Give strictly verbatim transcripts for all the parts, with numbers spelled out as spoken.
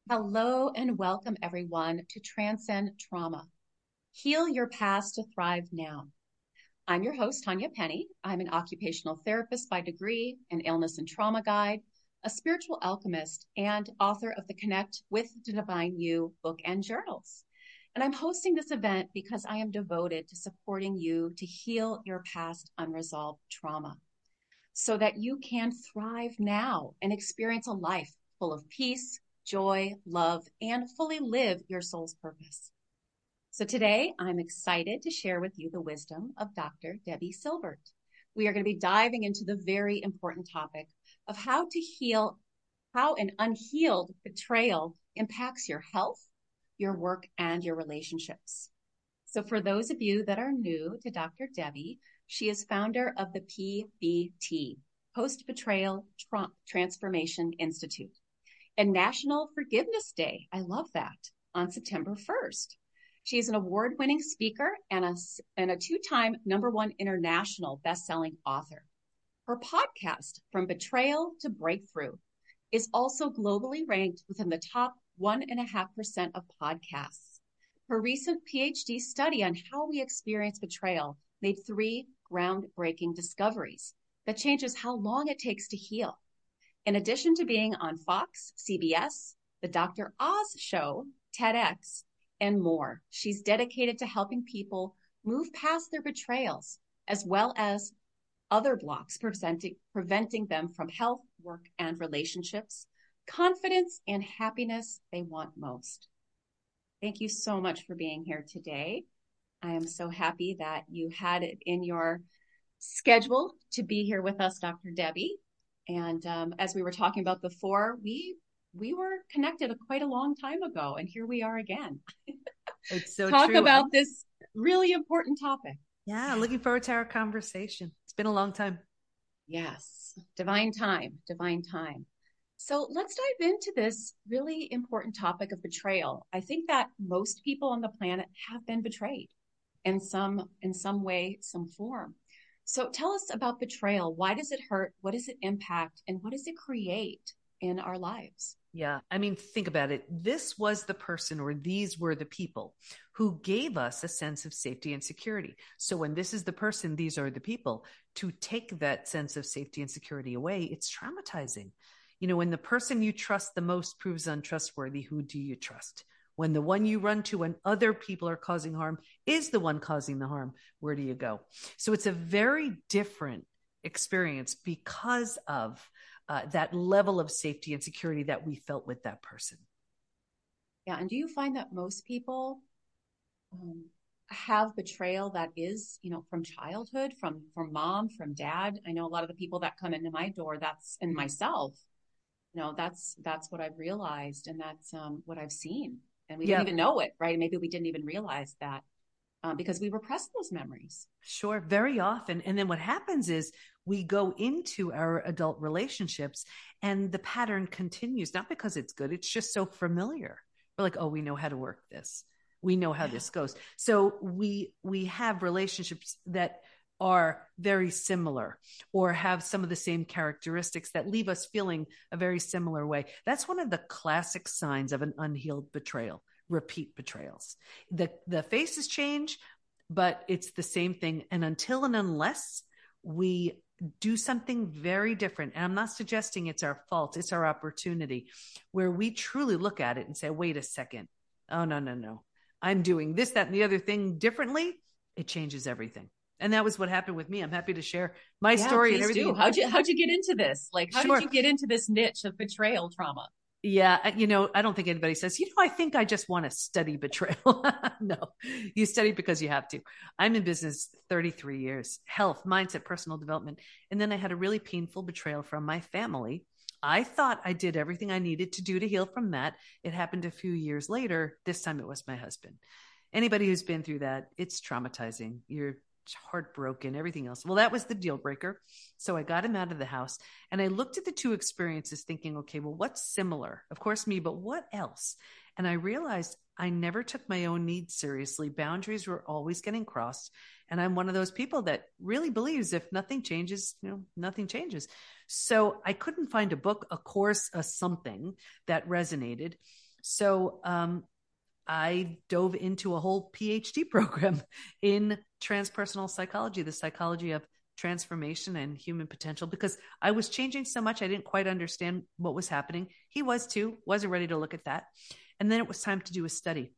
Hello and welcome everyone to Transcend Trauma. Heal your past to thrive now. I'm your host, Tanya Penny. I'm an occupational therapist by degree, an illness and trauma guide, a spiritual alchemist, and author of the Connect with the Divine You book and journals. And I'm hosting this event because I am devoted to supporting you to heal your past unresolved trauma so that you can thrive now and experience a life full of peace, joy, love, and fully live your soul's purpose. So today, I'm excited to share with you the wisdom of Doctor Debbie Silbert. We are going to be diving into the very important topic of how to heal, how an unhealed betrayal impacts your health, your work, and your relationships. So for those of you that are new to Doctor Debbie, she is founder of the P B T, Post-Betrayal Tra- Transformation Institute, and National Forgiveness Day. I love that, on September first. She is an award-winning speaker and a, and a two-time number one international best-selling author. Her podcast, From Betrayal to Breakthrough, is also globally ranked within the top one and a half percent of podcasts. Her recent P H D study on how we experience betrayal made three groundbreaking discoveries that changes how long it takes to heal. In addition to being on Fox, C B S, The Doctor Oz Show, TEDx, and more, she's dedicated to helping people move past their betrayals, as well as other blocks preventing, preventing them from health, work, and relationships, confidence, and happiness they want most. Thank you so much for being here today. I am so happy that you had it in your schedule to be here with us, Doctor Debbie. And um, as we were talking about before, we we were connected a, quite a long time ago, and here we are again. It's so Talk true. about I'm, this really important topic. yeah, looking forward to our conversation. It's been a long time. Yes, divine time, divine time. So let's dive into this really important topic of betrayal. I think that most people on the planet have been betrayed in some in some way, some form. So tell us about betrayal. Why does it hurt? What does it impact? And what does it create in our lives? Yeah. I mean, think about it. This was the person, or these were the people who gave us a sense of safety and security. So when this is the person, these are the people, to take that sense of safety and security away, it's traumatizing. You know, when the person you trust the most proves untrustworthy, who do you trust? When the one you run to when other people are causing harm is the one causing the harm, where do you go? So it's a very different experience because of uh, that level of safety and security that we felt with that person. Yeah. And do you find that most people um, have betrayal that is, you know, from childhood, from, from mom, from dad? I know a lot of the people that come into my door, that's in myself, you know, that's, that's what I've realized. And that's um, what I've seen. And we didn't Yeah. even know it, right? Maybe we didn't even realize that uh, because we repress those memories. Sure, very often. And then what happens is we go into our adult relationships and the pattern continues, not because it's good, it's just so familiar. We're like, oh, we know how to work this. We know how yeah. this goes. So we we have relationships that are very similar or have some of the same characteristics that leave us feeling a very similar way. That's one of the classic signs of an unhealed betrayal, repeat betrayals. The, the faces change, but it's the same thing. And until and unless we do something very different, and I'm not suggesting it's our fault, it's our opportunity, where we truly look at it and say, wait a second. Oh, no, no, no. I'm doing this, that, and the other thing differently. It changes everything. And that was what happened with me. I'm happy to share my yeah, story please and everything. Do. How'd you, how'd you get into this? Like, how sure. did you get into this niche of betrayal trauma? Yeah. You know, I don't think anybody says, you know, I think I just want to study betrayal. No, you study because you have to. I'm in business thirty-three years, health, mindset, personal development. And then I had a really painful betrayal from my family. I thought I did everything I needed to do to heal from that. It happened a few years later. This time it was my husband. Anybody who's been through that, it's traumatizing. You're heartbroken, everything else. Well, that was the deal breaker. So I got him out of the house and I looked at the two experiences thinking, okay, well, what's similar? Of course, me, but what else? And I realized I never took my own needs seriously. Boundaries were always getting crossed. And I'm one of those people that really believes if nothing changes, you know, nothing changes. So I couldn't find a book, a course, a something that resonated. So um, I dove into a whole PhD program in transpersonal psychology, the psychology of transformation and human potential, because I was changing so much. I didn't quite understand what was happening. He was too, wasn't ready to look at that. And then it was time to do a study.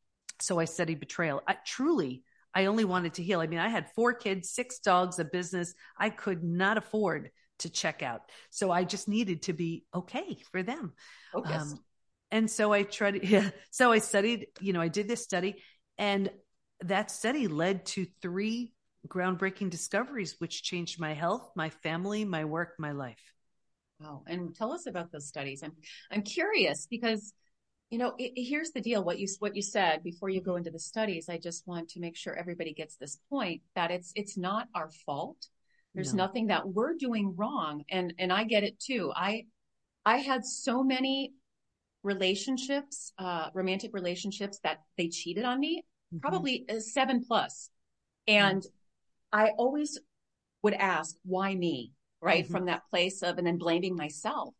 So I studied betrayal. I, truly, I only wanted to heal. I mean, I had four kids, six dogs, a business. I could not afford to check out. So I just needed to be okay for them. Focused. Um, and so I tried, yeah. So I studied, you know, I did this study, and that study led to three groundbreaking discoveries, which changed my health, my family, my work, my life. Wow. And tell us about those studies. I'm, I'm curious because, you know, it, here's the deal. What you, what you said before you go into the studies, I just want to make sure everybody gets this point that it's, it's not our fault. There's No. nothing that we're doing wrong. And, and I get it too. I, I had so many relationships, uh, romantic relationships that they cheated on me, Mm-hmm. probably seven plus. And mm-hmm. I always would ask, why me? Right. Mm-hmm. From that place of, and then blaming myself.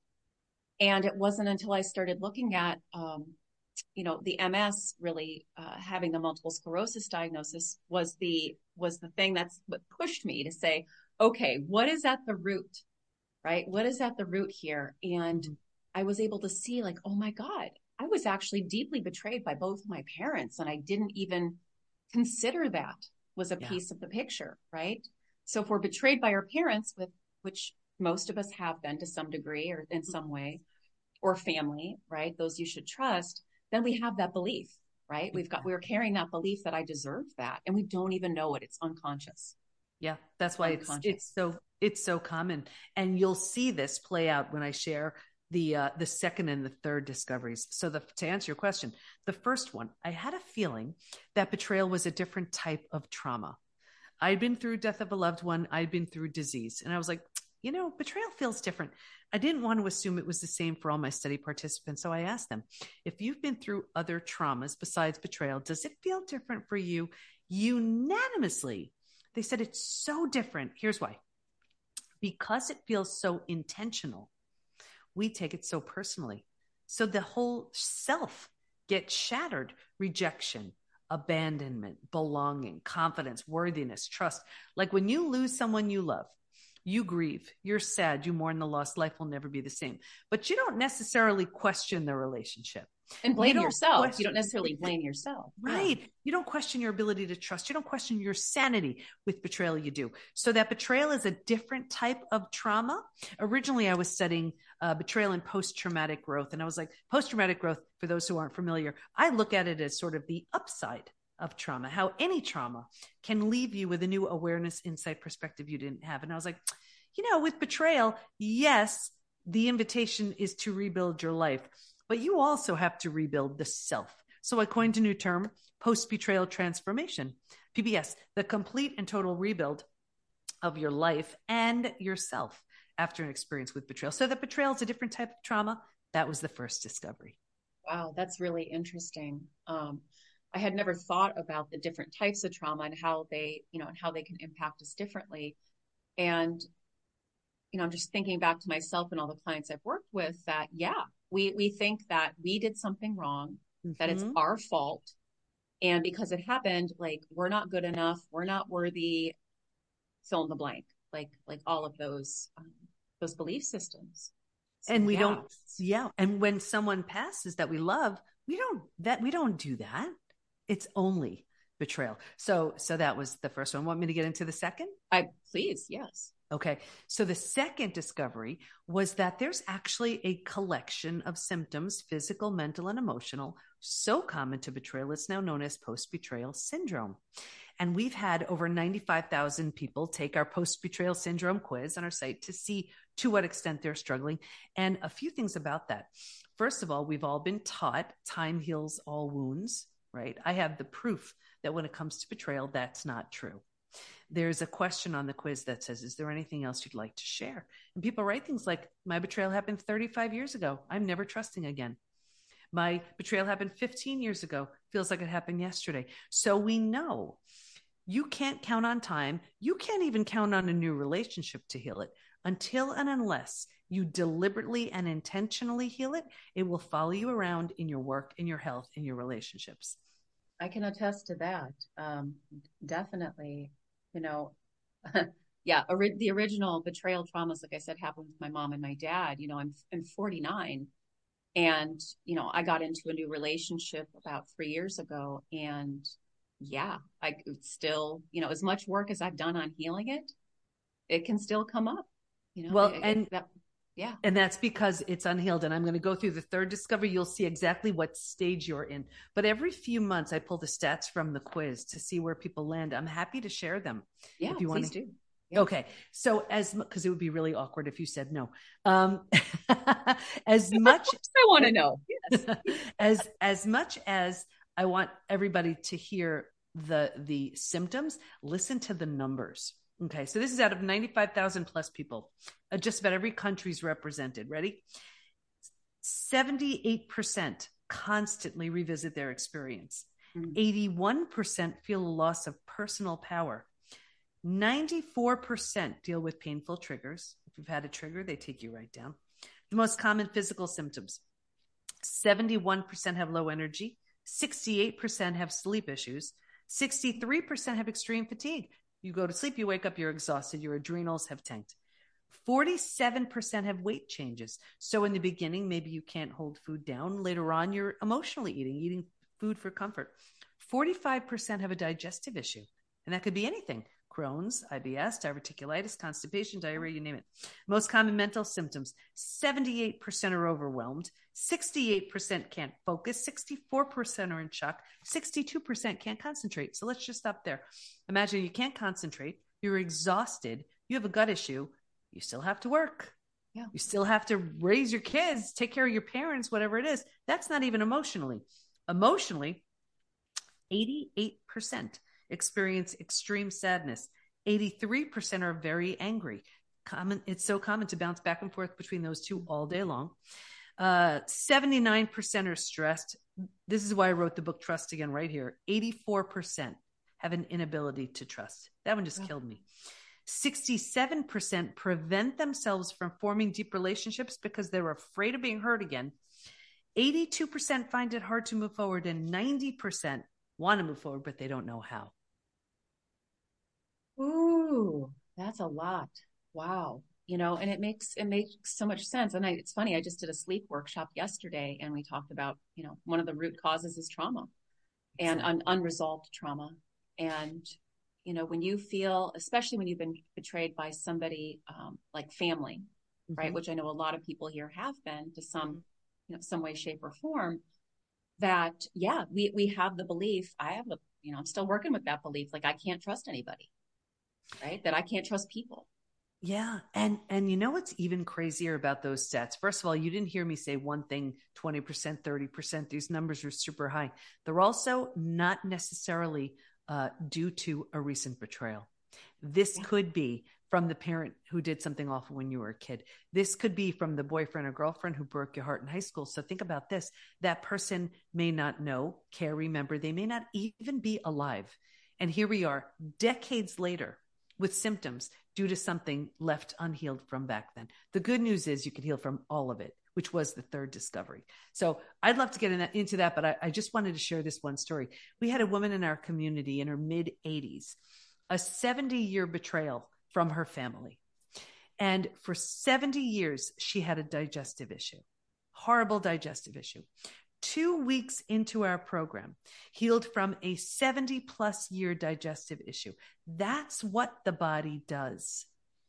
And it wasn't until I started looking at, um, you know, the M S really, uh, having the multiple sclerosis diagnosis was the, was the thing that's what pushed me to say, okay, what is at the root? Right. What is at the root here? And mm-hmm. I was able to see like, oh my God, I was actually deeply betrayed by both of my parents. And I didn't even consider that was a yeah. piece of the picture. Right. So if we're betrayed by our parents, with which most of us have been to some degree or in some way, or family, right? Those you should trust, then we have that belief, right? We've got, we're carrying that belief that I deserve that. And we don't even know it. It's unconscious. Yeah. That's why it's, it's so, it's so common. And you'll see this play out when I share the, uh, the second and the third discoveries. So the, to answer your question, the first one, I had a feeling that betrayal was a different type of trauma. I'd been through death of a loved one. I'd been through disease. And I was like, you know, betrayal feels different. I didn't want to assume it was the same for all my study participants. So I asked them, if you've been through other traumas besides betrayal, does it feel different for you? Unanimously, they said it's so different. Here's why. Because it feels so intentional, we take it so personally. So the whole self gets shattered. Rejection, abandonment, belonging, confidence, worthiness, trust. Like when you lose someone you love, you grieve, you're sad, you mourn the loss, life will never be the same. But you don't necessarily question the relationship. And blame you yourself. Question, you don't necessarily blame yourself. Right. Yeah. You don't question your ability to trust. You don't question your sanity. With betrayal, you do. So that betrayal is a different type of trauma. Originally, I was studying uh, betrayal and post-traumatic growth. And I was like, post-traumatic growth, for those who aren't familiar, I look at it as sort of the upside of trauma, how any trauma can leave you with a new awareness, insight, perspective you didn't have. And I was like, you know, with betrayal, yes, the invitation is to rebuild your life, but you also have to rebuild the self. So I coined a new term, post-betrayal transformation, P B S, the complete and total rebuild of your life and yourself after an experience with betrayal. So that betrayal is a different type of trauma. That was the first discovery. Wow, that's really interesting. Um, I had never thought about the different types of trauma and how they, you know, and how they can impact us differently. And, you know, I'm just thinking back to myself and all the clients I've worked with that, yeah, we, we think that we did something wrong, mm-hmm. that it's our fault. And because it happened, like, we're not good enough. We're not worthy, fill in the blank, like, like all of those, um, those belief systems. So, and we yeah. don't, yeah. And when someone passes that we love, we don't, that we don't do that. It's only betrayal. So, so that was the first one. Want me to get into the second? I please. Yes. Okay. So the second discovery was that there's actually a collection of symptoms, physical, mental, and emotional, so common to betrayal. It's now known as post-betrayal syndrome. And we've had over ninety-five thousand people take our post-betrayal syndrome quiz on our site to see to what extent they're struggling. And a few things about that. First of all, we've all been taught time heals all wounds, right? I have the proof that when it comes to betrayal, that's not true. There's a question on the quiz that says, is there anything else you'd like to share? And people write things like, my betrayal happened thirty-five years ago. I'm never trusting again. My betrayal happened fifteen years ago. Feels like it happened yesterday. So we know you can't count on time. You can't even count on a new relationship to heal it until and unless you deliberately and intentionally heal it, it will follow you around in your work, in your health, in your relationships. I can attest to that. Um, definitely, you know, yeah, ori- the original betrayal traumas, like I said, happened with my mom and my dad. You know, I'm I'm forty-nine, and you know, I got into a new relationship about three years ago, and yeah, I could still, you know, as much work as I've done on healing it, it can still come up. You know, Well, it, it, and that, yeah. And that's because it's unhealed. And I'm going to go through the third discovery. You'll see exactly what stage you're in. But every few months, I pull the stats from the quiz to see where people land. I'm happy to share them. Yeah, if you please want to. do. Yeah. Okay. So as, because it would be really awkward if you said no. Um, as much. I want to know. Yes. as, as much as I want everybody to hear the, the symptoms, listen to the numbers. Okay, so this is out of ninety-five thousand plus people. Uh, just about every country is represented. Ready? seventy-eight percent constantly revisit their experience. Mm-hmm. eighty-one percent feel a loss of personal power. ninety-four percent deal with painful triggers. If you've had a trigger, they take you right down. The most common physical symptoms. seventy-one percent have low energy. sixty-eight percent have sleep issues. sixty-three percent have extreme fatigue. You go to sleep, you wake up, you're exhausted, your adrenals have tanked. forty-seven percent have weight changes. So in the beginning, maybe you can't hold food down. Later on, you're emotionally eating, eating food for comfort. forty-five percent have a digestive issue, and that could be anything. Crohn's, I B S, diverticulitis, constipation, diarrhea, you name it. Most common mental symptoms, seventy-eight percent are overwhelmed, sixty-eight percent can't focus, sixty-four percent are in shock, sixty-two percent can't concentrate. So let's just stop there. Imagine you can't concentrate, you're exhausted, you have a gut issue, you still have to work. Yeah. You still have to raise your kids, take care of your parents, whatever it is. That's not even emotionally. Emotionally, eighty-eight percent experience extreme sadness. eighty-three percent are very angry. Common, it's so common to bounce back and forth between those two all day long. Uh, seventy-nine percent are stressed. This is why I wrote the book Trust Again right here. eighty-four percent have an inability to trust. That one just oh. killed me. sixty-seven percent prevent themselves from forming deep relationships because they're afraid of being hurt again. eighty-two percent find it hard to move forward, and ninety percent want to move forward, but they don't know how. Ooh, that's a lot. Wow. You know, and it makes, it makes so much sense. And I, it's funny, I just did a sleep workshop yesterday and we talked about, you know, one of the root causes is trauma and exactly. un- unresolved trauma. And, you know, when you feel, especially when you've been betrayed by somebody um, like family, mm-hmm. right? Which I know a lot of people here have been to some, mm-hmm. you know, some way, shape or form, that, yeah, we, we have the belief, I have a, you know, I'm still working with that belief. Like I can't trust anybody. Right? That I can't trust people. Yeah. And, and you know, what's even crazier about those stats? First of all, you didn't hear me say one thing, twenty percent, thirty percent. These numbers are super high. They're also not necessarily uh, due to a recent betrayal. This yeah. could be from the parent who did something awful when you were a kid. This could be from the boyfriend or girlfriend who broke your heart in high school. So think about this. That person may not know, care, remember, they may not even be alive. And here we are decades later, with symptoms due to something left unhealed from back then. The good news is you could heal from all of it, which was the third discovery. So I'd love to get in that, into that, but I, I just wanted to share this one story. We had a woman in our community in her mid eighties, a seventy year betrayal from her family. And for seventy years, she had a digestive issue, horrible digestive issue. Two weeks into our program, healed from a seventy plus year digestive issue. That's what the body does.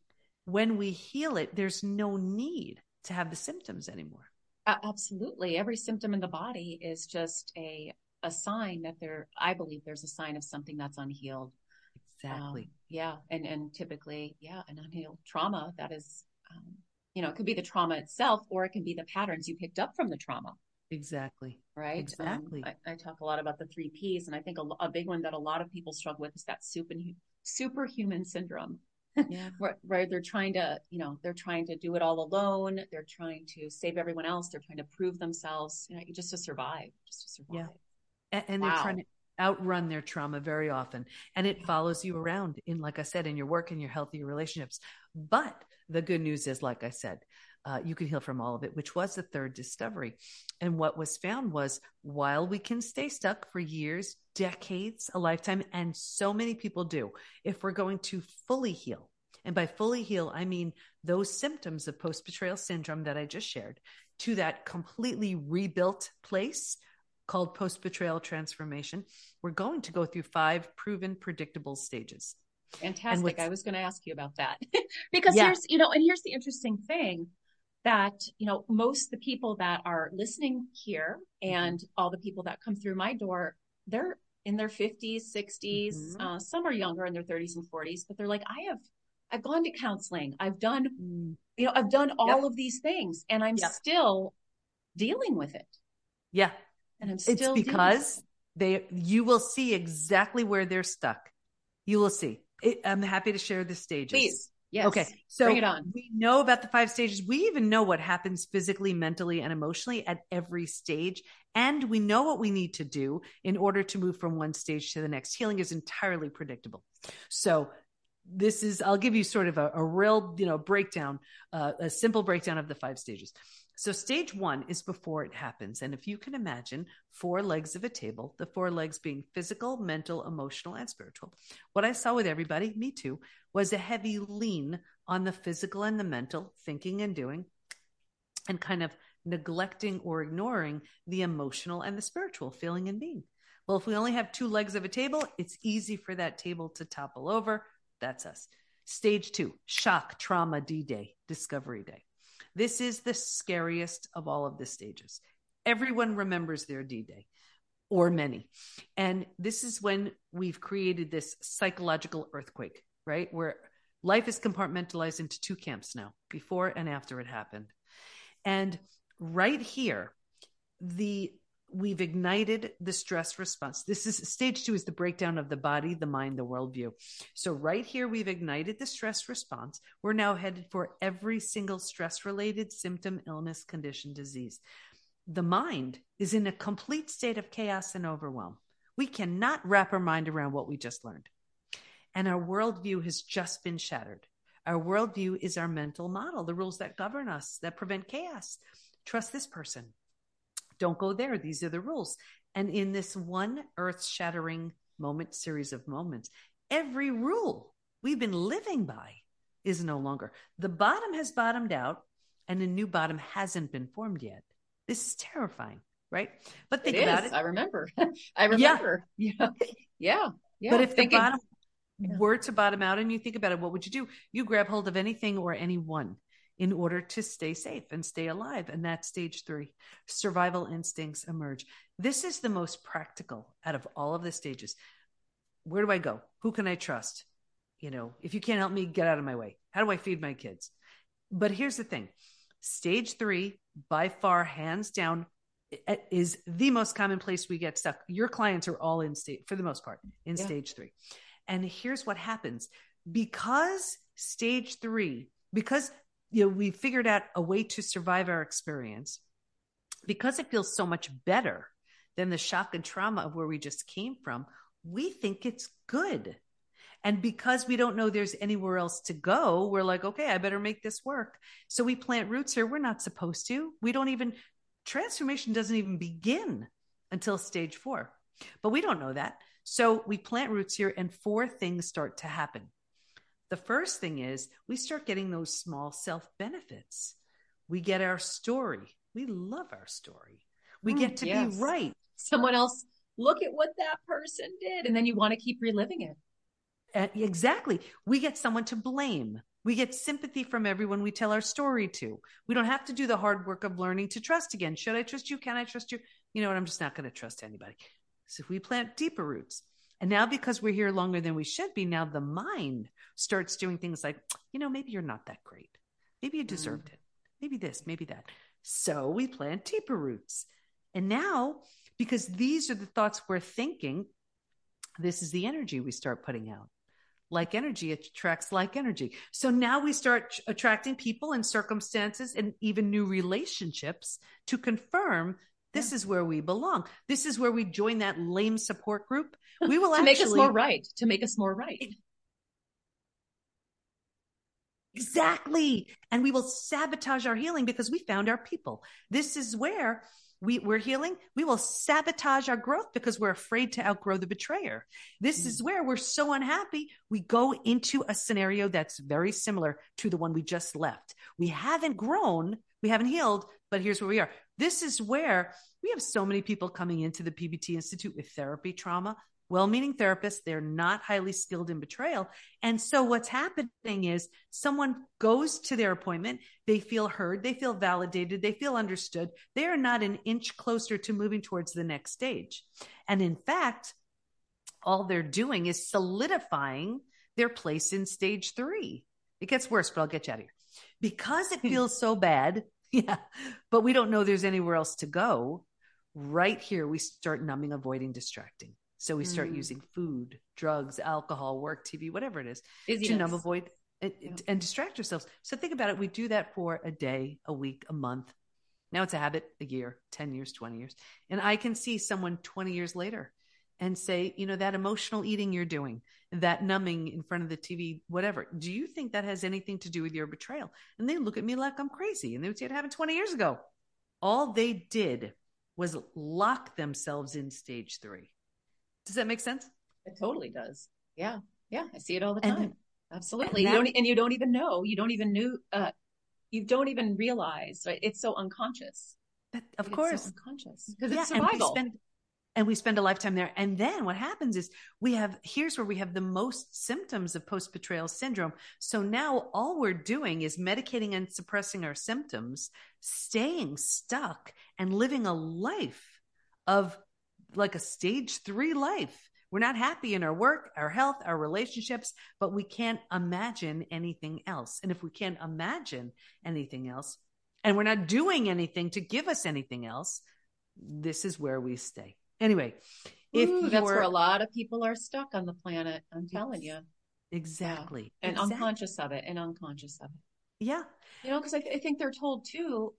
When we heal it, there's no need to have the symptoms anymore. Uh, absolutely. Every symptom in the body is just a, a sign that there, I believe there's a sign of something that's unhealed. Exactly. Um, yeah. And, and typically, yeah, an unhealed trauma that is, um, you know, it could be the trauma itself, or it can be the patterns you picked up from the trauma. Exactly. Right. Exactly. Um, I, I talk a lot about the three P's, and I think a, a big one that a lot of people struggle with is that super, superhuman syndrome. Yeah. where, where they're trying to, you know, they're trying to do it all alone. They're trying to save everyone else. They're trying to prove themselves, you know, just to survive, just to survive. Yeah. And, and wow. they're trying to outrun their trauma very often. And it follows you around in, like I said, in your work and your healthy relationships. But the good news is, like I said, uh, you can heal from all of it, which was the third discovery. And what was found was while we can stay stuck for years, decades, a lifetime, and so many people do, if we're going to fully heal, and by fully heal, I mean those symptoms of post-betrayal syndrome that I just shared, to that completely rebuilt place called post-betrayal transformation, we're going to go through five proven predictable stages. Fantastic. I was going to ask you about that because yeah. here's, you know, and here's the interesting thing that, you know, most of the people that are listening here and mm-hmm. all the people that come through my door, they're in their fifties, sixties, mm-hmm. uh, some are younger in their thirties and forties, but they're like, I have, I've gone to counseling. I've done, mm. you know, I've done all yep. of these things and I'm yep. still dealing with it. Yeah. And I'm still it's because they, you will see exactly where they're stuck. You will see. It, I'm happy to share the stages. Please. Yes. Okay. So bring it on. We know about the five stages. We even know what happens physically, mentally, and emotionally at every stage. And we know what we need to do in order to move from one stage to the next. Healing is entirely predictable. So this is, I'll give you sort of a, a real, you know, breakdown, uh, a simple breakdown of the five stages. So stage one is before it happens. And if you can imagine four legs of a table, the four legs being physical, mental, emotional, and spiritual. What I saw with everybody, me too, was a heavy lean on the physical and the mental, thinking and doing, and kind of neglecting or ignoring the emotional and the spiritual, feeling and being. Well, if we only have two legs of a table, it's easy for that table to topple over. That's us. Stage two, shock, trauma, D-Day, discovery day. This is the scariest of all of the stages. Everyone remembers their D-Day, or many. And this is when we've created this psychological earthquake, right? Where life is compartmentalized into two camps now, before and after it happened. And right here, the we've ignited the stress response. This is stage two is the breakdown of the body, the mind, the worldview. So right here, we've ignited the stress response. We're now headed for every single stress-related symptom, illness, condition, disease. The mind is in a complete state of chaos and overwhelm. We cannot wrap our mind around what we just learned. And our worldview has just been shattered. Our worldview is our mental model, the rules that govern us, that prevent chaos. Trust this person. Don't go there. These are the rules. And in this one earth-shattering moment, series of moments, every rule we've been living by is no longer. The bottom has bottomed out and a new bottom hasn't been formed yet. This is terrifying, right? But think it about is. it. I remember. I remember. Yeah. Yeah. Yeah. yeah. But if Thinking, the bottom yeah. were to bottom out and you think about it, what would you do? You grab hold of anything or anyone in order to stay safe and stay alive. And that's stage three. Survival instincts emerge. This is the most practical out of all of the stages. Where do I go? Who can I trust? You know, if you can't help me, get out of my way. How do I feed my kids? But here's the thing. Stage three, by far, hands down, is the most common place we get stuck. Your clients are all in state, for the most part, in yeah. stage three. And here's what happens. Because stage three, because you know, we figured out a way to survive our experience, because it feels so much better than the shock and trauma of where we just came from, we think it's good. And because we don't know there's anywhere else to go, we're like, okay, I better make this work. So we plant roots here. We're not supposed to. We don't even, transformation doesn't even begin until stage four. But we don't know that. So we plant roots here and four things start to happen. The first thing is we start getting those small self benefits. We get our story. We love our story. We mm, get to yes. be right. Someone else, look at what that person did. And then you want to keep reliving it. Uh, exactly. We get someone to blame. We get sympathy from everyone we tell our story to. We don't have to do the hard work of learning to trust again. Should I trust you? Can I trust you? You know what? I'm just not going to trust anybody. So if we plant deeper roots, and now because we're here longer than we should be, now the mind starts doing things like, you know, maybe you're not that great. Maybe you deserved mm. it. Maybe this, maybe that. So we plant deeper roots. And now, because these are the thoughts we're thinking, this is the energy we start putting out. Like energy attracts like energy. So now we start attracting people and circumstances and even new relationships to confirm this yeah. is where we belong. This is where we join that lame support group. We will to actually make us more right. To make us more right. Exactly. And we will sabotage our healing because we found our people. This is where we, we're healing. We will sabotage our growth because we're afraid to outgrow the betrayer. This mm-hmm. is where we're so unhappy. We go into a scenario that's very similar to the one we just left. We haven't grown. We haven't healed, but here's where we are. This is where we have so many people coming into the P B T Institute with therapy trauma, well-meaning therapists. They're not highly skilled in betrayal. And so what's happening is someone goes to their appointment. They feel heard. They feel validated. They feel understood. They are not an inch closer to moving towards the next stage. And in fact, all they're doing is solidifying their place in stage three. It gets worse, but I'll get you out of here. Because it feels so bad, yeah, but we don't know there's anywhere else to go. Right here, we start numbing, avoiding, distracting. So we start mm. using food, drugs, alcohol, work, T V, whatever it is, Busyness. to numb, avoid, and, yeah. and distract ourselves. So think about it. We do that for a day, a week, a month. Now it's a habit, a year, ten years, twenty years. And I can see someone twenty years later and say, you know, that emotional eating you're doing, that numbing in front of the T V, whatever. Do you think that has anything to do with your betrayal? And they look at me like I'm crazy. And they would say it happened twenty years ago. All they did was lock themselves in stage three. Does that make sense? It totally does. Yeah. Yeah. I see it all the time. And, Absolutely. And, you that, don't, and you don't even know, you don't even knew, uh, you don't even realize, right? It's so unconscious. That, of it's course. So unconscious because yeah, it's survival. And we, spend, and we spend a lifetime there. And then what happens is we have, here's where we have the most symptoms of post-betrayal syndrome. So now all we're doing is medicating and suppressing our symptoms, staying stuck and living a life of like a stage three life. We're not happy in our work, our health, our relationships, but we can't imagine anything else. And if we can't imagine anything else, and we're not doing anything to give us anything else, this is where we stay. Anyway, if Ooh, that's where a lot of people are stuck on the planet. I'm telling you. Exactly. Yeah. And exactly. unconscious of it and unconscious of it. Yeah. You know, because I, th- I think they're told too,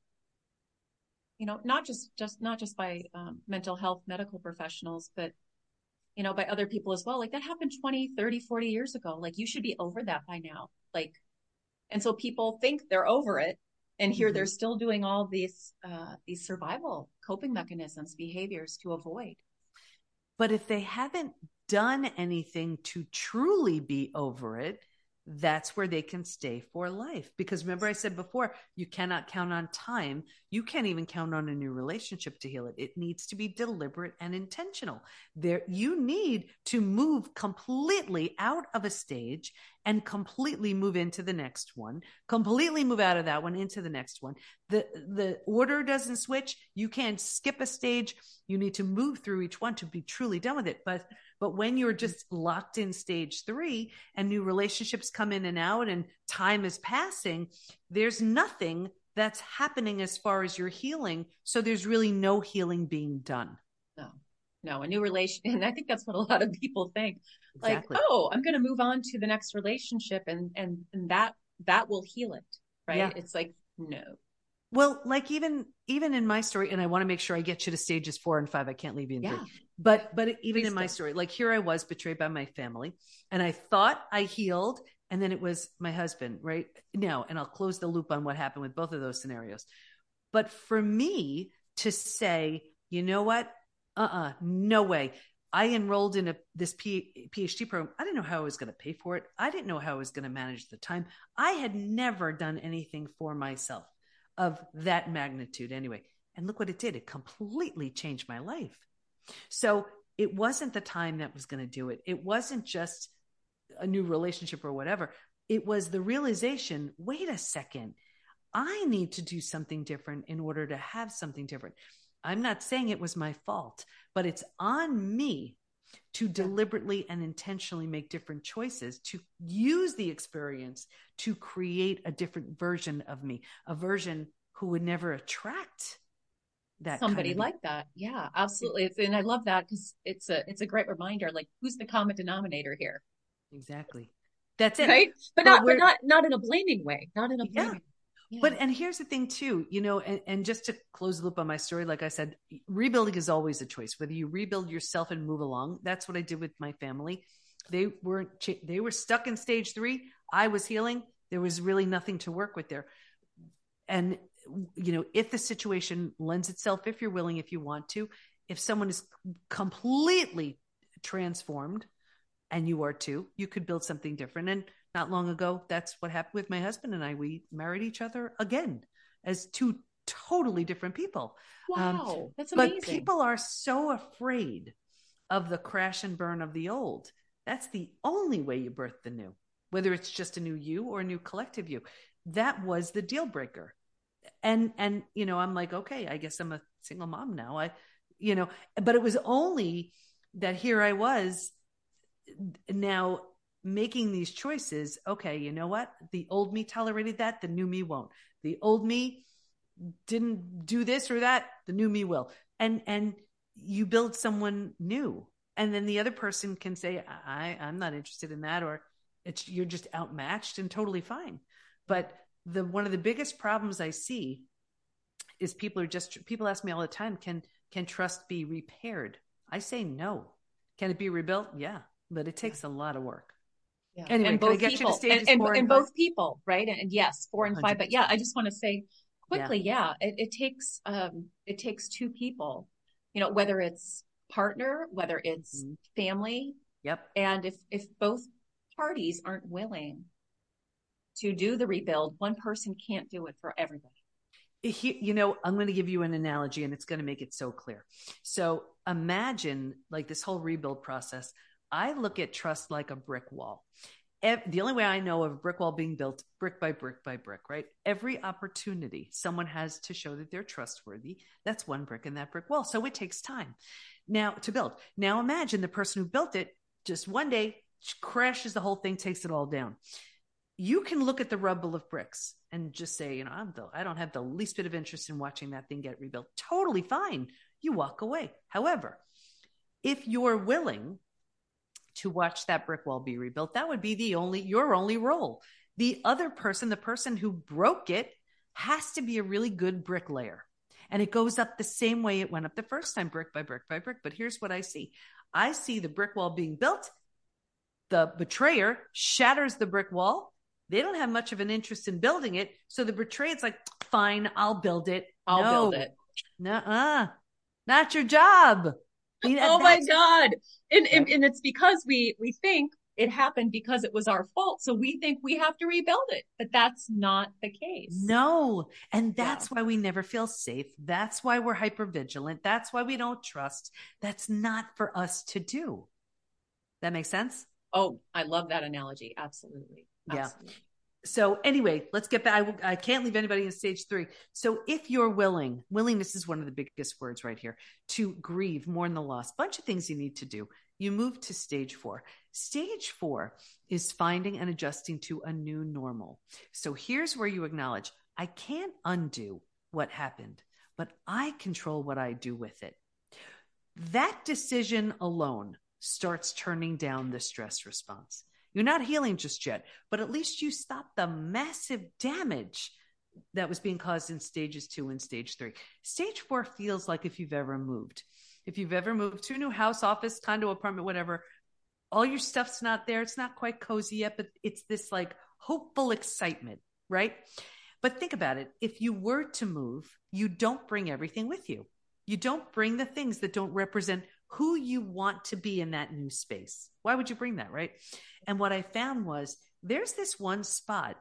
you know, not just, just, not just by um, mental health, medical professionals, but, you know, by other people as well. Like that happened twenty, thirty, forty years ago. Like you should be over that by now. Like, and so people think they're over it. And here mm-hmm. they're still doing all these, uh, these survival coping mechanisms, behaviors to avoid. But if they haven't done anything to truly be over it, that's where they can stay for life. Because remember I said before, you cannot count on time. You can't even count on a new relationship to heal it. It needs to be deliberate and intentional. There, you need to move completely out of a stage and completely move into the next one, completely move out of that one into the next one. The, the order doesn't switch. You can't skip a stage. You need to move through each one to be truly done with it. But But when you're just locked in stage three and new relationships come in and out and time is passing, there's nothing that's happening as far as your healing. So there's really no healing being done. No, no, a new relation. And I think that's what a lot of people think. Exactly. Like, oh, I'm going to move on to the next relationship and, and, and that, that will heal it. Right. Yeah. It's like, no. Well, like even, even in my story, and I want to make sure I get you to stages four and five. I can't leave you in yeah. three. But, but even Please in my don't. story, like here I was betrayed by my family and I thought I healed and then it was my husband right now. And I'll close the loop on what happened with both of those scenarios. But for me to say, you know what? Uh-uh, no way. I enrolled in a, this P, PhD program. I didn't know how I was going to pay for it. I didn't know how I was going to manage the time. I had never done anything for myself of that magnitude anyway. And look what it did. It completely changed my life. So it wasn't the time that was going to do it. It wasn't just a new relationship or whatever. It was the realization, wait a second, I need to do something different in order to have something different. I'm not saying it was my fault, but it's on me to deliberately and intentionally make different choices, to use the experience to create a different version of me, a version who would never attract that somebody kind of like that. Yeah, absolutely. It's, and I love that because it's a, it's a great reminder, like who's the common denominator here? Exactly. That's it. Right. But, but not, but not, not in a blaming way, not in a blaming yeah. way. Yeah. But, and here's the thing too, you know, and, and just to close the loop on my story, like I said, rebuilding is always a choice, whether you rebuild yourself and move along. That's what I did with my family. They weren't, they were stuck in stage three. I was healing. There was really nothing to work with there. And, you know, if the situation lends itself, if you're willing, if you want to, if someone is completely transformed and you are too, you could build something different. And not long ago, that's what happened with my husband and I. We married each other again as two totally different people. Wow, um, that's amazing. But people are so afraid of the crash and burn of the old. That's the only way you birth the new, whether it's just a new you or a new collective you. That was the deal breaker. And, and, you know, I'm like, okay, I guess I'm a single mom now. I, you know, but it was only that here I was now making these choices. Okay, you know what? The old me tolerated that. The new me won't. The old me didn't do this or that. The new me will. And, and you build someone new. And then the other person can say, I, I'm not interested in that, or it's, you're just outmatched, and totally fine. But the, one of the biggest problems I see is people are just, people ask me all the time, can, can trust be repaired? I say, no. Can it be rebuilt? Yeah, but it takes yeah. a lot of work. Yeah. Anyway, and can both I get people, you to stages and, and, four and, and both people, right? And, and yes, four and one hundred percent. five. But yeah, I just want to say quickly, yeah, yeah it, it takes, um, it takes two people, you know, whether it's partner, whether it's mm-hmm. family. Yep. And if, if both parties aren't willing to do the rebuild, one person can't do it for everybody. He, you know, I'm going to give you an analogy and it's going to make it so clear. So imagine like this whole rebuild process. I look at trust like a brick wall. The only way I know of a brick wall being built brick by brick by brick, right? Every opportunity someone has to show that they're trustworthy, that's one brick in that brick wall. So it takes time now to build. Now imagine the person who built it just one day crashes the whole thing, takes it all down. You can look at the rubble of bricks and just say, you know, I'm the, I don't have the least bit of interest in watching that thing get rebuilt. Totally fine. You walk away. However, if you're willing to watch that brick wall be rebuilt, that would be the only, your only role. The other person, the person who broke it, has to be a really good bricklayer. And it goes up the same way it went up the first time, brick by brick by brick. But here's what I see. I see the brick wall being built. The betrayer shatters the brick wall. They don't have much of an interest in building it. So the betrayer's like, fine, I'll build it. I'll no. build it. Nuh-uh. Not your job. I mean, oh my God. And, and, and it's because we, we think it happened because it was our fault. So we think we have to rebuild it, but that's not the case. No. And that's yeah. why we never feel safe. That's why we're hypervigilant. That's why we don't trust. That's not for us to do. That makes sense? Oh, I love that analogy. Absolutely. Yeah. Absolutely. So anyway, let's get back. I, I can't leave anybody in stage three. So if you're willing, willingness is one of the biggest words right here, to grieve, mourn the loss, bunch of things you need to do. You move to stage four. Stage four is finding and adjusting to a new normal. So here's where you acknowledge, I can't undo what happened, but I control what I do with it. That decision alone starts turning down the stress response. You're not healing just yet, but at least you stopped the massive damage that was being caused in stages two and stage three. Stage four feels like if you've ever moved. If you've ever moved to a new house, office, condo, apartment, whatever, all your stuff's not there. It's not quite cozy yet, but it's this like hopeful excitement, right? But think about it. If you were to move, you don't bring everything with you. You don't bring the things that don't represent who you want to be in that new space. Why would you bring that, right? And what I found was there's this one spot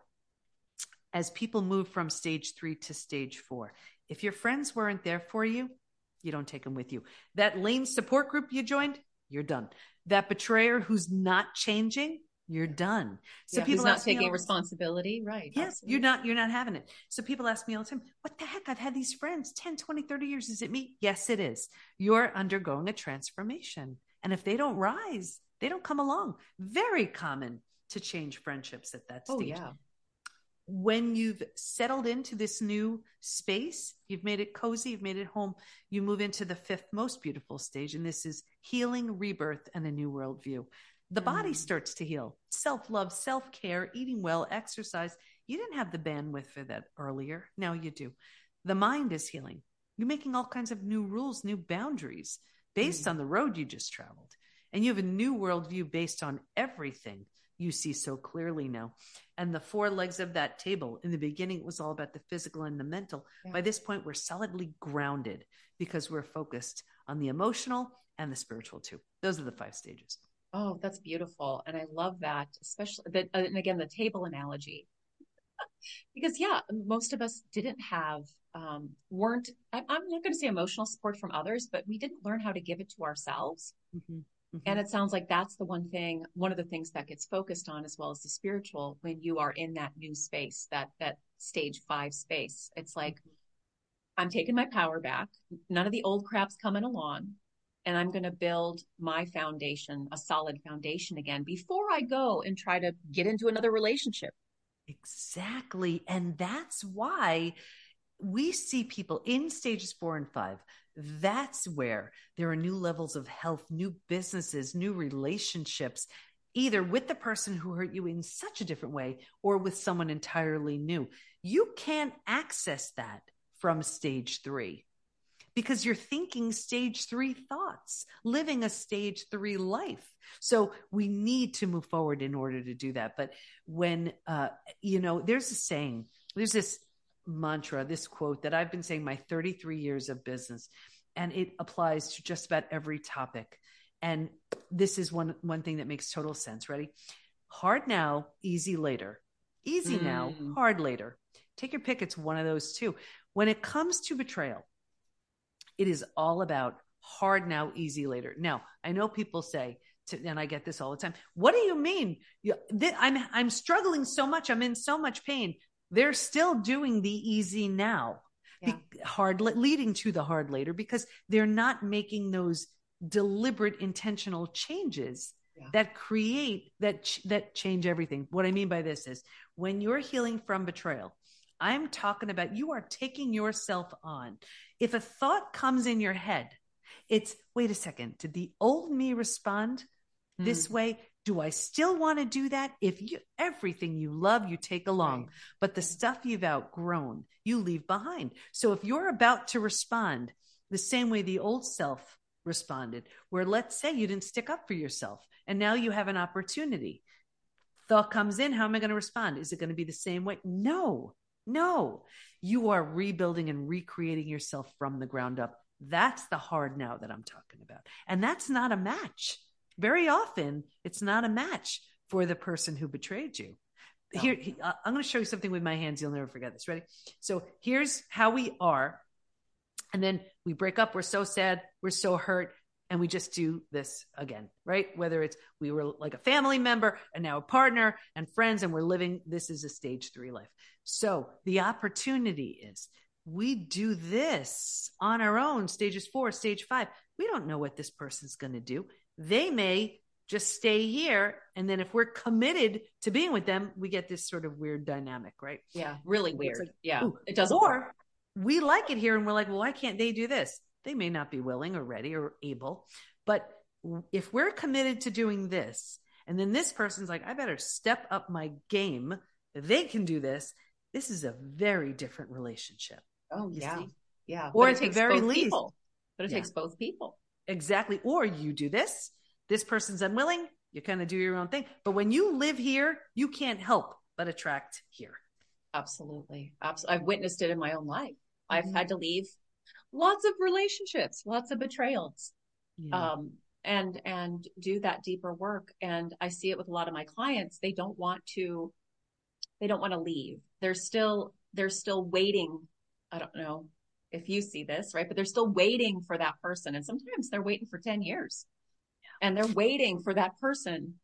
as people move from stage three to stage four. If your friends weren't there for you, you don't take them with you. That lame support group you joined, you're done. That betrayer who's not changing, you're done. So yeah, people who's not ask me taking all, responsibility, right? Yeah, absolutely. you're not, you're not having it. So people ask me all the time, what the heck? I've had these friends ten, twenty, thirty years. Is it me? Yes, it is. You're undergoing a transformation. And if they don't rise, they don't come along. Very common to change friendships at that stage. Oh, yeah. When you've settled into this new space, you've made it cozy, you've made it home, you move into the fifth most beautiful stage. And this is healing, rebirth, and a new worldview. The body mm. starts to heal. Self-love, self-care, eating well, exercise. You didn't have the bandwidth for that earlier. Now you do. The mind is healing. You're making all kinds of new rules, new boundaries based mm. on the road you just traveled. And you have a new worldview based on everything you see so clearly now. And the four legs of that table, in the beginning, it was all about the physical and the mental. Yeah. By this point, we're solidly grounded because we're focused on the emotional and the spiritual too. Those are the five stages. Oh, that's beautiful. And I love that, especially that. And again, the table analogy, because yeah, most of us didn't have, um, weren't, I, I'm not going to say emotional support from others, but we didn't learn how to give it to ourselves. Mm-hmm. Mm-hmm. And it sounds like that's the one thing, one of the things that gets focused on, as well as the spiritual, when you are in that new space, that, that stage five space. It's like, mm-hmm. I'm taking my power back. None of the old crap's coming along. And I'm going to build my foundation, a solid foundation again, before I go and try to get into another relationship. Exactly. And that's why we see people in stages four and five. That's where there are new levels of health, new businesses, new relationships, either with the person who hurt you in such a different way or with someone entirely new. You can't access that from stage three, because you're thinking stage three thoughts, living a stage three life. So we need to move forward in order to do that. But when, uh, you know, there's a saying, there's this mantra, this quote that I've been saying my thirty-three years of business, and it applies to just about every topic. And this is one, one thing that makes total sense. Ready? Hard now, easy later. Easy mm. now, hard later. Take your pick. It's one of those two. When it comes to betrayal, it is all about hard now, easy later. Now, I know people say, to, and I get this all the time, what do you mean? You, th- I'm, I'm struggling so much. I'm in so much pain. They're still doing the easy now, yeah. Be- hard leading to the hard later, because they're not making those deliberate, intentional changes yeah. that create, that, ch- that change everything. What I mean by this is when you're healing from betrayal, I'm talking about you are taking yourself on. If a thought comes in your head, it's, wait a second, did the old me respond mm. this way? Do I still want to do that? If you, everything you love, you take along, right. but the stuff you've outgrown, you leave behind. So if you're about to respond the same way the old self responded, where let's say you didn't stick up for yourself and now you have an opportunity, thought comes in, how am I going to respond? Is it going to be the same way? No. No, you are rebuilding and recreating yourself from the ground up. That's the hard now that I'm talking about. And that's not a match. Very often, it's not a match for the person who betrayed you. No. Here, I'm going to show you something with my hands. You'll never forget this. Ready? So here's how we are. And then we break up. We're so sad. We're so hurt. And we just do this again, right? Whether it's we were like a family member and now a partner and friends, and we're living, this is a stage three life. So the opportunity is we do this on our own, stages four, stage five. We don't know what this person's going to do. They may just stay here. And then if we're committed to being with them, we get this sort of weird dynamic, right? Yeah, really weird. Like, yeah, ooh, it doesn't or work. We like it here and we're like, well, why can't they do this? They may not be willing or ready or able, but if we're committed to doing this, and then this person's like, I better step up my game, they can do this. This is a very different relationship. Oh, yeah. See? Yeah. Or but at the very least, people. But it yeah. takes both people. Exactly. Or you do this, this person's unwilling, you kind of do your own thing. But when you live here, you can't help but attract here. Absolutely. Absolutely. I've witnessed it in my own life. Mm-hmm. I've had to leave lots of relationships, lots of betrayals, yeah. um, and, and do that deeper work. And I see it with a lot of my clients. They don't want to, they don't want to leave. They're still, they're still waiting. I don't know if you see this, right? But they're still waiting for that person. And sometimes they're waiting for ten years yeah. and they're waiting for that person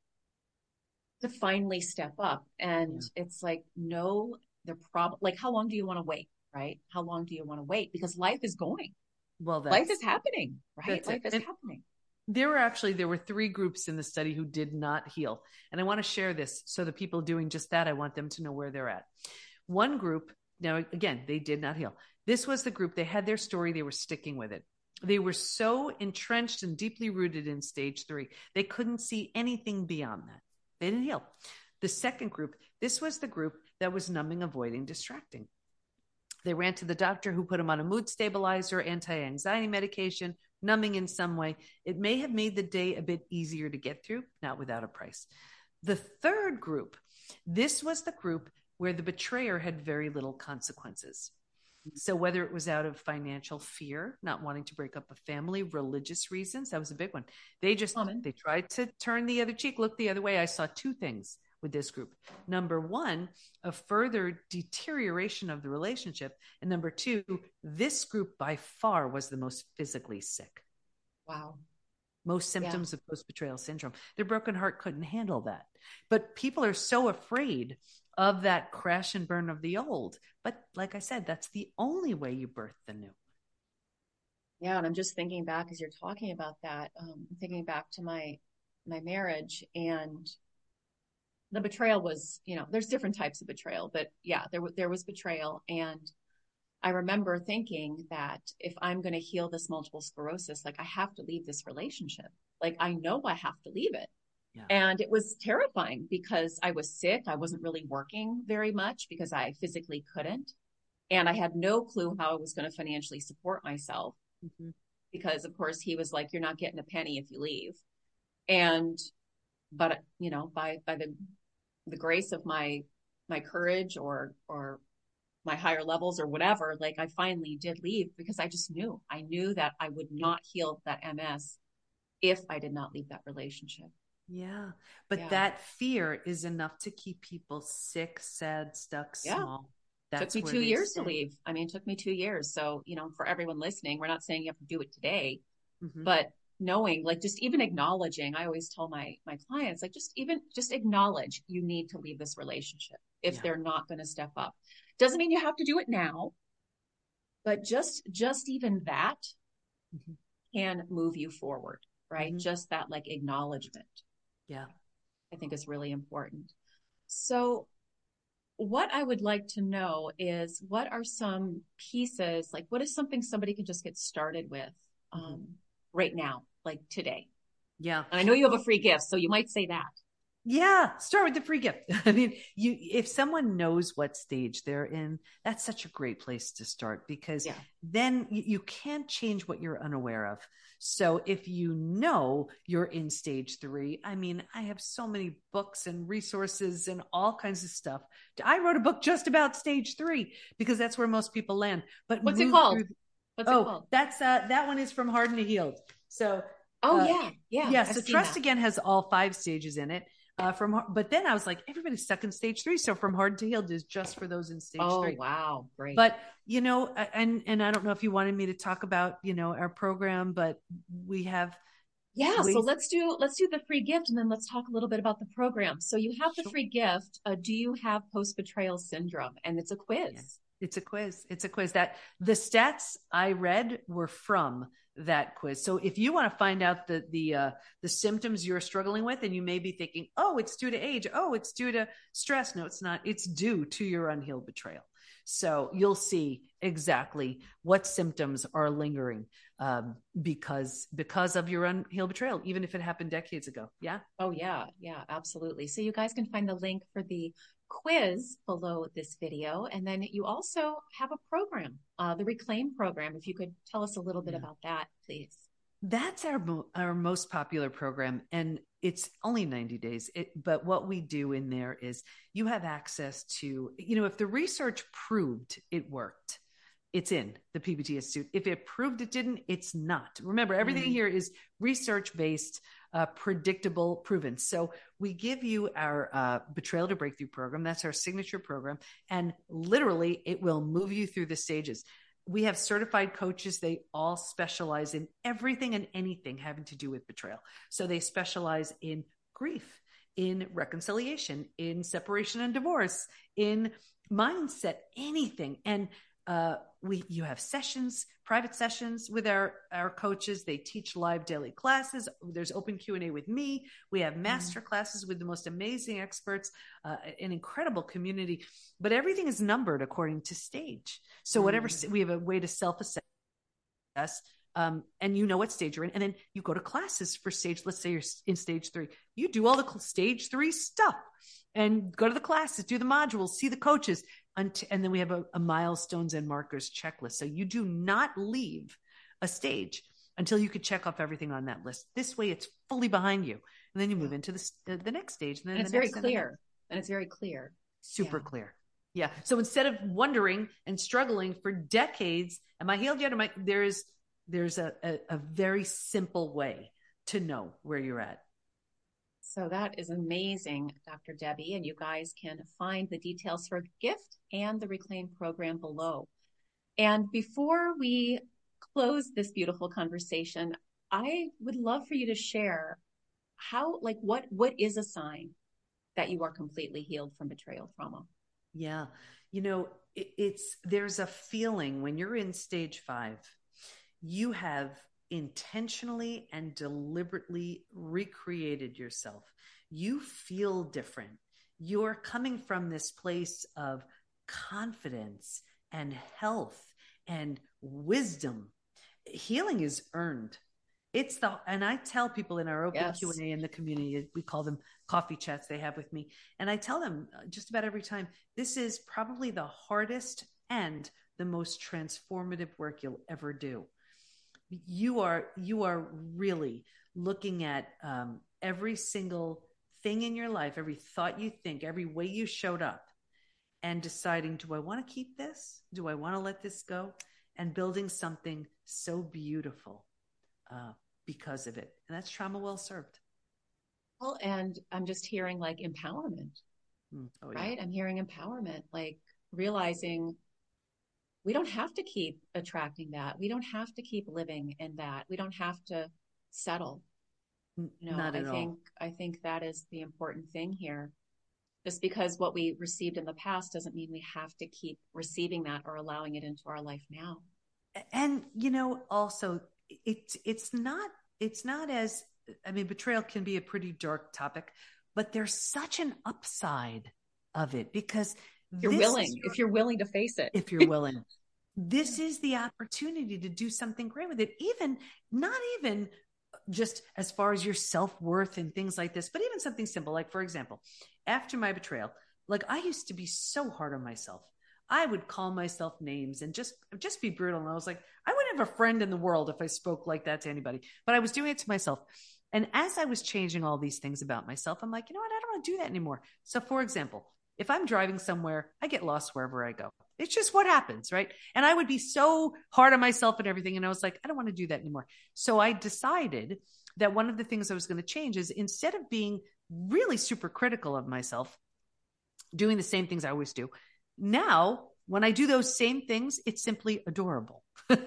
to finally step up. And yeah. it's like, no, the problem, like, how long do you want to wait? Right? How long do you want to wait? Because life is going. Well, that's, life is happening, right? Life it. is and happening. There were actually, there were three groups in the study who did not heal. And I want to share this. So the people doing just that, I want them to know where they're at. One group, now again, they did not heal. This was the group, they had their story, they were sticking with it. They were so entrenched and deeply rooted in stage three. They couldn't see anything beyond that. They didn't heal. The second group, this was the group that was numbing, avoiding, distracting. They ran to the doctor who put them on a mood stabilizer, anti-anxiety medication, numbing in some way. It may have made the day a bit easier to get through, not without a price. The third group, this was the group where the betrayer had very little consequences. So whether it was out of financial fear, not wanting to break up a family, religious reasons, that was a big one. They just, Common. they tried to turn the other cheek, look the other way. I saw two things with this group. Number one, a further deterioration of the relationship. And number two, this group by far was the most physically sick. Wow. Most symptoms yeah. of post-betrayal syndrome. Their broken heart couldn't handle that. But people are so afraid of that crash and burn of the old. But like I said, that's the only way you birth the new. Yeah. And I'm just thinking back as you're talking about that, um, I'm thinking back to my, my marriage, and the betrayal was, you know, there's different types of betrayal, but yeah, there was, there was betrayal. And I remember thinking that if I'm going to heal this multiple sclerosis, like I have to leave this relationship. Like I know I have to leave it. Yeah. And it was terrifying because I was sick. I wasn't really working very much because I physically couldn't. And I had no clue how I was going to financially support myself mm-hmm. because of course he was like, you're not getting a penny if you leave. And, but you know, by, by the, the grace of my, my courage or, or my higher levels or whatever, like I finally did leave because I just knew, I knew that I would not heal that M S if I did not leave that relationship. Yeah. But yeah. that fear is enough to keep people sick, sad, stuck, yeah. small. That's took me two years stay. to leave. I mean, it took me two years. So, you know, for everyone listening, we're not saying you have to do it today, mm-hmm. but knowing, like, just even acknowledging, I always tell my, my clients, like, just even, just acknowledge you need to leave this relationship if yeah. they're not going to step up. Doesn't mean you have to do it now, but just, just even that mm-hmm. can move you forward, right? Mm-hmm. Just that like acknowledgement. Yeah. I think is really important. So what I would like to know is what are some pieces, like what is something somebody can just get started with um, mm-hmm. right now, like today? Yeah. And I know you have a free gift, so you might say that. Yeah. Start with the free gift. I mean, you, if someone knows what stage they're in, that's such a great place to start because yeah. then you, you can't change what you're unaware of. So if you know you're in stage three, I mean, I have so many books and resources and all kinds of stuff. I wrote a book just about stage three because that's where most people land. But what's it called? Through... What's oh, it called? That's uh, that one is From Hardened to Healed. So oh uh, yeah, yeah, yeah. I've So Trust that. Again has all five stages in it. Uh, from but then I was like, everybody's stuck in stage three, so From Hardened to Healed is just for those in stage oh, three. Oh wow, great! But you know, and and I don't know if you wanted me to talk about you know our program, but we have yeah. Ways- so let's do let's do the free gift, and then let's talk a little bit about the program. So you have the sure. free gift. Uh, do you have post betrayal syndrome? And it's a quiz. Yeah. It's a quiz. It's a quiz that the stats I read were from that quiz. So if you want to find out the, the, uh, the symptoms you're struggling with, and you may be thinking, oh, it's due to age. Oh, it's due to stress. No, it's not. It's due to your unhealed betrayal. So you'll see exactly what symptoms are lingering, um, because, because of your unhealed betrayal, even if it happened decades ago. Yeah. Oh yeah. Yeah, absolutely. So you guys can find the link for the quiz below this video. And then you also have a program, uh, the Reclaim program. If you could tell us a little bit yeah. about that, please. That's our, our most popular program. And it's only ninety days. It, but what we do in there is you have access to, you know, if the research proved it worked, it's in the P B T Institute. If it proved it didn't, it's not. Remember, everything mm. here is research-based, uh, predictable, proven. So we give you our uh, Betrayal to Breakthrough program. That's our signature program. And literally, it will move you through the stages. We have certified coaches. They all specialize in everything and anything having to do with betrayal. So they specialize in grief, in reconciliation, in separation and divorce, in mindset, anything. And Uh, we, you have sessions, private sessions with our, our coaches. They teach live daily classes. There's open Q and A with me. We have master classes with the most amazing experts, uh, an incredible community, but everything is numbered according to stage. So whatever, mm. we have a way to self-assess, um, and you know what stage you're in. And then you go to classes for stage. Let's say you're in stage three, you do all the stage three stuff and go to the classes, do the modules, see the coaches. And then we have a, a milestones and markers checklist. So you do not leave a stage until you could check off everything on that list. This way it's fully behind you. And then you move into the, the, the next stage. And then and it's the very next and clear. And it's very clear. Super Yeah. clear. Yeah. So instead of wondering and struggling for decades, am I healed yet? Am I, there's, there's a, a, a very simple way to know where you're at. So that is amazing, Doctor Debbie. And you guys can find the details for the gift and the Reclaim program below. And before we close this beautiful conversation, I would love for you to share how, like, what, what is a sign that you are completely healed from betrayal trauma? Yeah. You know, it, it's, there's a feeling when you're in stage five, you have intentionally and deliberately recreated yourself. You feel different. You're coming from this place of confidence and health and wisdom. Healing is earned. It's the, and I tell people in our open yes. Q and A in the community, we call them coffee chats they have with me. And I tell them just about every time, this is probably the hardest and the most transformative work you'll ever do. You are, you are really looking at um, every single thing in your life, every thought you think, every way you showed up, and deciding, do I want to keep this? Do I want to let this go? And building something so beautiful uh, because of it. And that's trauma well served. Well, and I'm just hearing like empowerment, mm. oh, right? Yeah. I'm hearing empowerment, like realizing we don't have to keep attracting that. We don't have to keep living in that. We don't have to settle. You know, Not at I think, all. I think that is the important thing here. Just because what we received in the past doesn't mean we have to keep receiving that or allowing it into our life now. And, you know, also it's, it's not, it's not as, I mean, betrayal can be a pretty dark topic, but there's such an upside of it because you're willing, your, if you're willing to face it, if you're willing, this is the opportunity to do something great with it. Even not even just as far as your self-worth and things like this, but even something simple. Like, for example, after my betrayal, like I used to be so hard on myself. I would call myself names and just, just be brutal. And I was like, I wouldn't have a friend in the world if I spoke like that to anybody, but I was doing it to myself. And as I was changing all these things about myself, I'm like, you know what? I don't want to do that anymore. So for example, if I'm driving somewhere, I get lost wherever I go. It's just what happens, right? And I would be so hard on myself and everything. And I was like, I don't want to do that anymore. So I decided that one of the things I was going to change is instead of being really super critical of myself, doing the same things I always do, now when I do those same things, it's simply adorable.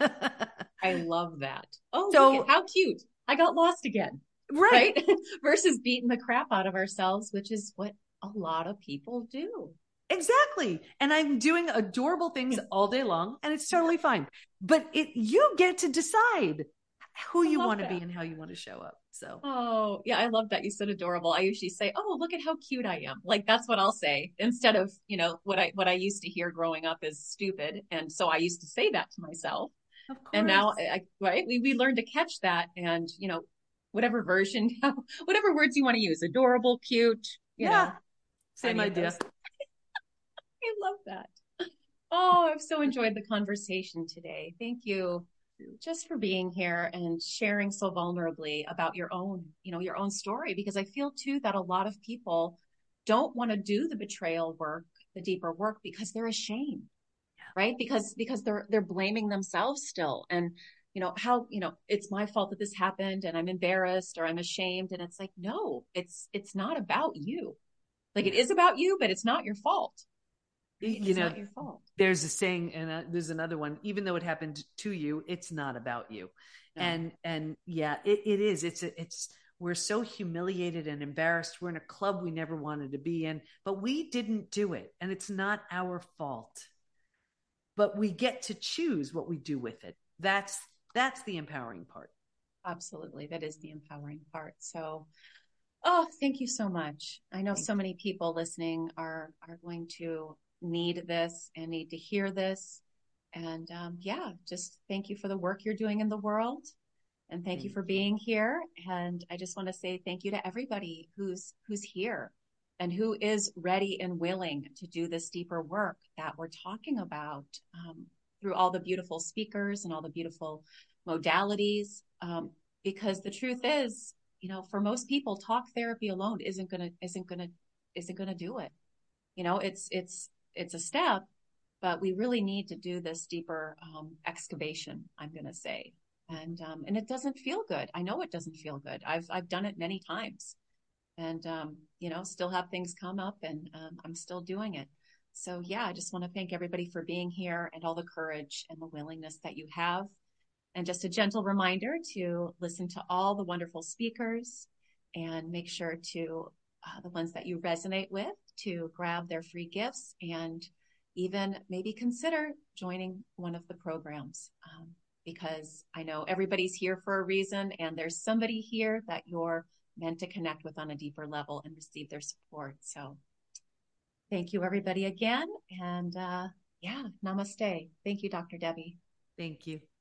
I love that. Oh, so, look at how cute. I got lost again. Right. right? Versus beating the crap out of ourselves, which is what a lot of people do. Exactly. And I'm doing adorable things all day long and it's totally fine. But it, you get to decide who you want to be and how you want to show up. So, oh yeah, I love that you said adorable. I usually say, oh, look at how cute I am. Like, that's what I'll say instead of, you know, what I, what I used to hear growing up is stupid. And so I used to say that to myself. Of course. And now, I, right. We, we learn to catch that and, you know, whatever version, whatever words you want to use, adorable, cute, you yeah. know, same idea. I love that. Oh, I've so enjoyed the conversation today. Thank you just for being here and sharing so vulnerably about your own, you know, your own story, because I feel too that a lot of people don't want to do the betrayal work, the deeper work, because they're ashamed, yeah. right? Because, because they're, they're blaming themselves still. And, you know, how, you know, it's my fault that this happened and I'm embarrassed or I'm ashamed. And it's like, no, it's, it's not about you. Like it is about you, but it's not your fault. Right? You it's know, not your fault. There's a saying, and uh, there's another one, even though it happened to you, it's not about you. No. And, and yeah, it, it is, it's, a, it's, we're so humiliated and embarrassed. We're in a club we never wanted to be in, but we didn't do it. And it's not our fault, but we get to choose what we do with it. That's, that's the empowering part. Absolutely. That is the empowering part. So, oh, thank you so much. I know Thank so many people listening are, are going to need this and need to hear this. And um, yeah, just thank you for the work you're doing in the world. And thank, thank you for being you. here. And I just want to say thank you to everybody who's, who's here and who is ready and willing to do this deeper work that we're talking about um, through all the beautiful speakers and all the beautiful modalities. Um, because the truth is, you know, for most people, talk therapy alone isn't going to, isn't going to, isn't going to do it. You know, it's, it's, it's a step, but we really need to do this deeper um, excavation, I'm going to say. And, um, and it doesn't feel good. I know it doesn't feel good. I've, I've done it many times and, um, you know, still have things come up and um, I'm still doing it. So yeah, I just want to thank everybody for being here and all the courage and the willingness that you have. And just a gentle reminder to listen to all the wonderful speakers and make sure to, uh, the ones that you resonate with, to grab their free gifts and even maybe consider joining one of the programs. Um, because I know everybody's here for a reason and there's somebody here that you're meant to connect with on a deeper level and receive their support. So thank you everybody again. And uh, yeah, namaste. Thank you, Doctor Debbie. Thank you.